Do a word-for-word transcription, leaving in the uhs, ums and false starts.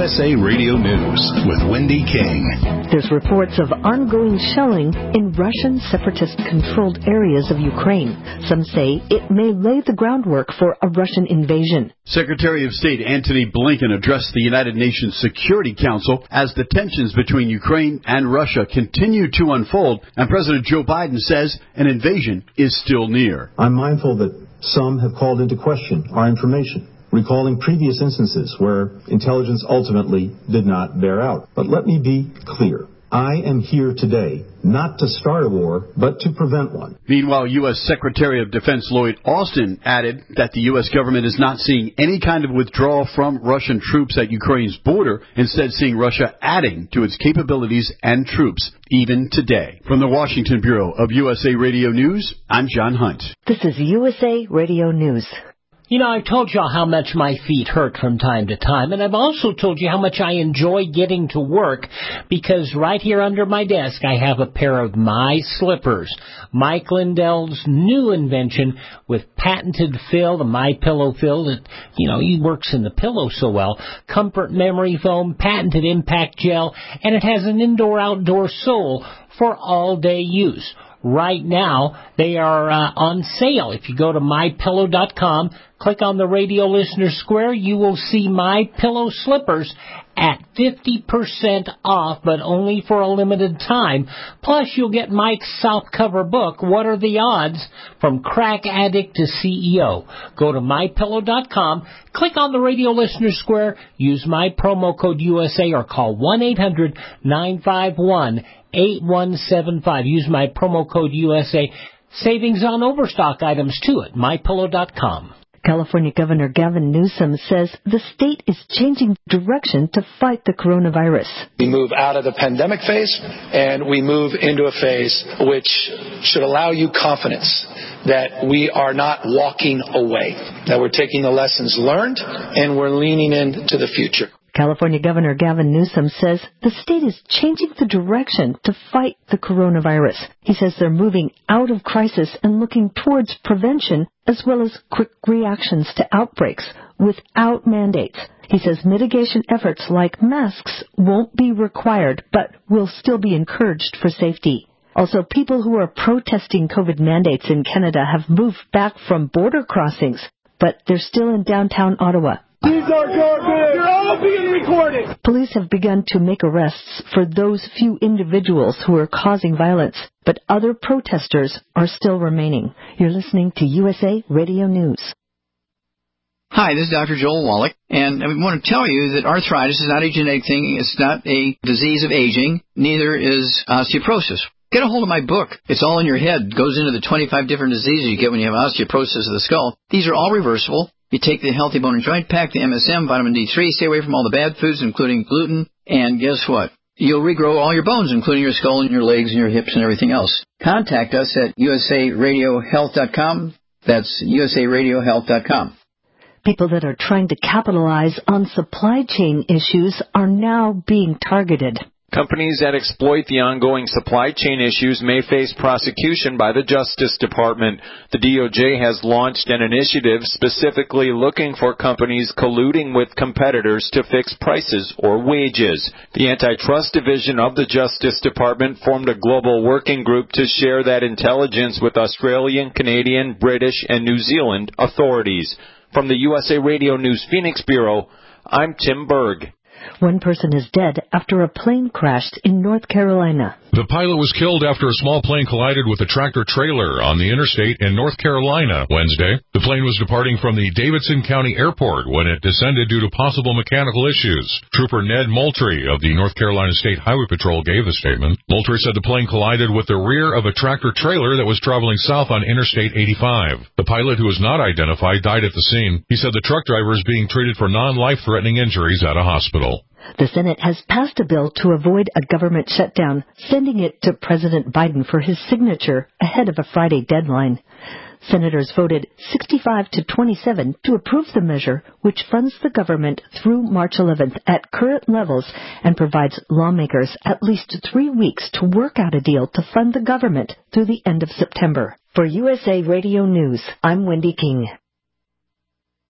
S A Radio News with Wendy King. There's reports of ongoing shelling in Russian separatist-controlled areas of Ukraine. Some say it may lay the groundwork for a Russian invasion. Secretary of State Antony Blinken addressed the United Nations Security Council as the tensions between Ukraine and Russia continue to unfold, and President Joe Biden says an invasion is still near. I'm mindful that some have called into question our information, recalling previous instances where intelligence ultimately did not bear out. But let me be clear. I am here today not to start a war, but to prevent one. Meanwhile, U S. Secretary of Defense Lloyd Austin added that the U S government is not seeing any kind of withdrawal from Russian troops at Ukraine's border, instead seeing Russia adding to its capabilities and troops even today. From the Washington Bureau of U S A Radio News, I'm John Hunt. This is U S A Radio News. You know, I've told y'all how much my feet hurt from time to time, and I've also told you how much I enjoy getting to work, because right here under my desk I have a pair of My Slippers, Mike Lindell's new invention with patented fill, the My Pillow fill that, you know, he works in the pillow so well, comfort memory foam, patented impact gel, and it has an indoor-outdoor sole for all-day use. Right now, they are uh, on sale. If you go to my pillow dot com, click on the radio listener square, you will see My Pillow slippers at fifty percent off, but only for a limited time. Plus, you'll get Mike's softcover book, What Are the Odds? From Crack Addict to C E O. Go to my pillow dot com, click on the radio listener square, use my promo code U S A, or call one eight hundred nine five one eight one seven five. Use my promo code U S A. Savings on overstock items, too, at my pillow dot com. California Governor Gavin Newsom says the state is changing direction to fight the coronavirus. We move out of the pandemic phase, and we move into a phase which should allow you confidence that we are not walking away, that we're taking the lessons learned, and we're leaning into the future. California Governor Gavin Newsom says the state is changing the direction to fight the coronavirus. He says they're moving out of crisis and looking towards prevention as well as quick reactions to outbreaks without mandates. He says mitigation efforts like masks won't be required but will still be encouraged for safety. Also, people who are protesting COVID mandates in Canada have moved back from border crossings, but they're still in downtown Ottawa. These are garbage. You're all being recorded. Police have begun to make arrests for those few individuals who are causing violence, but other protesters are still remaining. You're listening to U S A Radio News. Hi, this is Doctor Joel Wallach, and I want to tell you that arthritis is not a genetic thing. It's not a disease of aging. Neither is osteoporosis. Get a hold of my book. It's all in your head. It goes into the twenty-five different diseases you get when you have osteoporosis of the skull. These are all reversible. You take the Healthy Bone and Joint Pack, the M S M, vitamin D three, stay away from all the bad foods, including gluten, and guess what? You'll regrow all your bones, including your skull and your legs and your hips and everything else. Contact us at U S A radio health dot com. That's U S A radio health dot com. People that are trying to capitalize on supply chain issues are now being targeted. Companies that exploit the ongoing supply chain issues may face prosecution by the Justice Department. The D O J has launched an initiative specifically looking for companies colluding with competitors to fix prices or wages. The Antitrust Division of the Justice Department formed a global working group to share that intelligence with Australian, Canadian, British, and New Zealand authorities. From the U S A Radio News Phoenix Bureau, I'm Tim Berg. One person is dead after a plane crashed in North Carolina. The pilot was killed after a small plane collided with a tractor-trailer on the interstate in North Carolina Wednesday. The plane was departing from the Davidson County Airport when it descended due to possible mechanical issues. Trooper Ned Moultrie of the North Carolina State Highway Patrol gave the statement. Moultrie said the plane collided with the rear of a tractor-trailer that was traveling south on Interstate eighty-five. The pilot, who was not identified, died at the scene. He said the truck driver is being treated for non-life-threatening injuries at a hospital. The Senate has passed a bill to avoid a government shutdown, sending it to President Biden for his signature ahead of a Friday deadline. Senators voted sixty-five to twenty-seven to approve the measure, which funds the government through March eleventh at current levels and provides lawmakers at least three weeks to work out a deal to fund the government through the end of September. For U S A Radio News, I'm Wendy King.